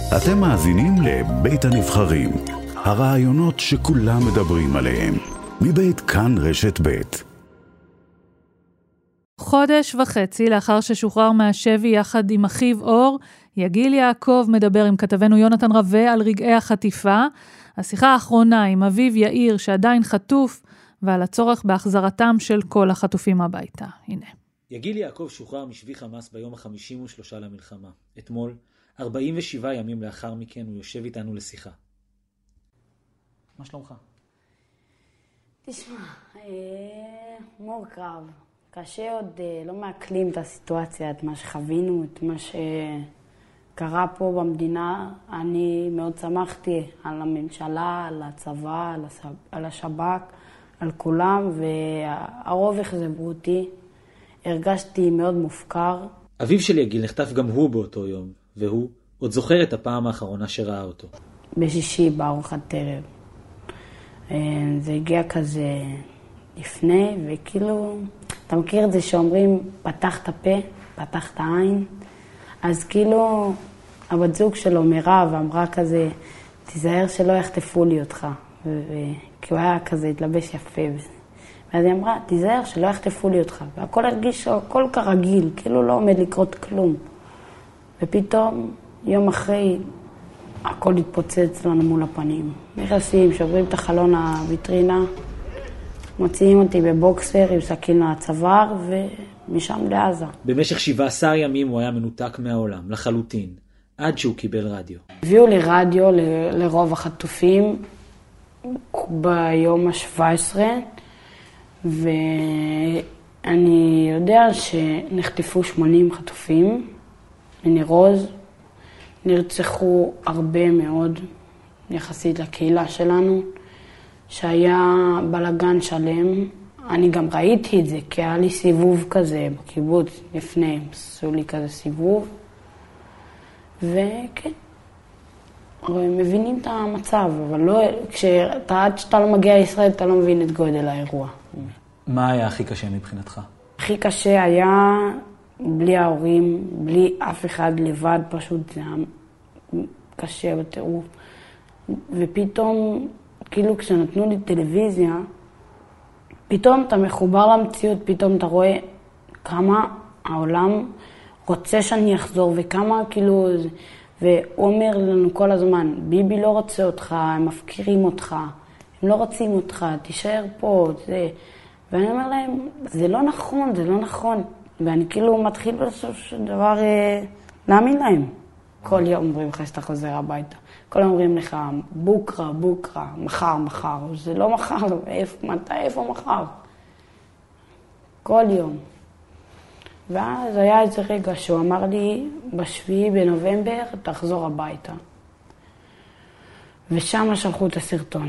אתם מאזינים לבית הנבחרים, הרעיונות שכולם מדברים עליהם, מבית כאן רשת בית. חודש וחצי לאחר ששוחרר מהשבי יחד עם אחיו אור, יגיל יעקב מדבר עם כתבנו יונתן רווה על רגעי החטיפה, השיחה האחרונה עם אביו יאיר שעדיין חטוף, ועל הצורך בהחזרתם של כל החטופים הביתה. הנה. יגיל יעקב שוחרר משבי חמאס ביום ה-53 למלחמה. אתמול, 47 ימים לאחר מכן, הוא יושב איתנו לשיחה. מה שלומך? תשמע, מורכב. קשה עוד לא מעכלים את הסיטואציה, את מה שחווינו, את מה שקרה פה במדינה. אני מאוד שמחתי על הממשלה, על הצבא, על השב"כ, על כולם, והרוב אכזבו אותי. הרגשתי מאוד מופקר. אביו של יגיל נחטף גם הוא באותו יום, והוא עוד זוכר את הפעם האחרונה שראה אותו. בשישי בארוחת ערב. זה הגיע כזה לפני, וכאילו, אתה מכיר את זה שאומרים, פתח את הפה, פתח את העין, אז כאילו, הבת זוג שלו מירב אמרה כזה, תיזהר שלא יחטפו לי אותך, כי הוא היה כזה, התלבש יפה, ואז היא אמרה, תיזהר שלא יחטפו לי אותך, והכל הרגיש הכל כרגיל, כאילו לא עומד לקרות כלום, ופתאום, יום אחרי, הכל התפוצץ לנו מול הפנים. נכנסים, שוברים את החלון הוויטרינה, מוציאים אותי בבוקסר עם סכין הצוואר, ומשם לעזה. במשך 17 ימים הוא היה מנותק מהעולם, לחלוטין, עד שהוא קיבל רדיו. הביאו לי רדיו לרוב החטופים ביום ה-17, ואני יודע שנחטפו 80 חטופים מניר עוז, נרצחו הרבה מאוד יחסית לקהילה שלנו, שהיה בלגן שלם. אני גם ראיתי את זה, כי היה לי סיבוב כזה בקיבוץ לפני, עשו לי כזה סיבוב. וכן, מבינים את המצב, אבל לא, עד שאתה לא מגיע לישראל, אתה לא מבין את גודל האירוע. מה היה הכי קשה מבחינתך? הכי קשה היה בלי ההורים, בלי אף אחד, לבד, פשוט זה היה קשה בטירוף. ופתאום, כאילו כשנתנו לי טלוויזיה, פתאום אתה מחובר למציאות, פתאום אתה רואה כמה העולם רוצה שאני אחזור, וכמה כאילו, והוא אומר לנו כל הזמן, ביבי לא רוצה אותך, הם מפקירים אותך, הם לא רוצים אותך, תישאר פה, זה. ואני אומר להם, זה לא נכון, זה לא נכון. ואני כאילו מתחיל בסוף של דבר להאמין להם. כל יום אומרים לך שאתה חוזר הביתה. כל יום אומרים לך, בוקרה, בוקרה, מחר, מחר. זה לא מחר, מתי, איפה מחר? כל יום. ואז היה איזה רגע שהוא אמר לי, ב7 בנובמבר תחזור הביתה. ושם שלחו את הסרטון.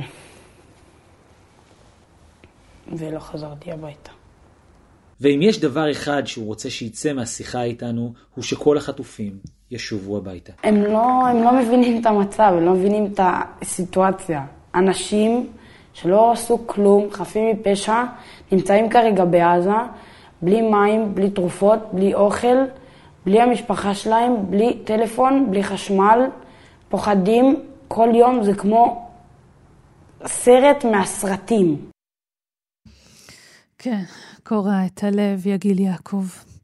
ולא חזרתי הביתה. ואם יש דבר אחד שהוא רוצה שיצא מהשיחה איתנו, הוא שכל החטופים ישובו הביתה. הם לא מבינים את המצב, הם לא מבינים את הסיטואציה. אנשים שלא עשו כלום, חפים מפשע, נמצאים כרגע בעזה, בלי מים, בלי תרופות, בלי אוכל, בלי המשפחה שלהם, בלי טלפון, בלי חשמל, פוחדים. כל יום זה כמו סרט מהסרטים. כן, קורא את הלב יגיל יעקב.